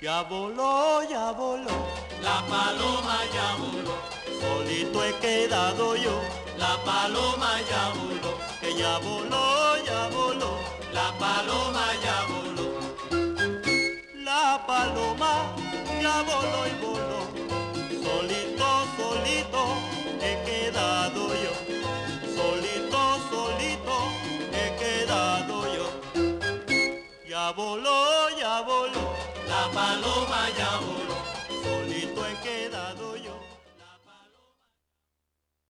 Ya voló, ya voló, la paloma ya voló, solito he quedado yo. la paloma ya voló, Que ya voló, la paloma ya voló, la paloma ya voló y voló. Solito, solito he quedado yo. Solito, solito he quedado yo. Ya voló, la paloma ya voló.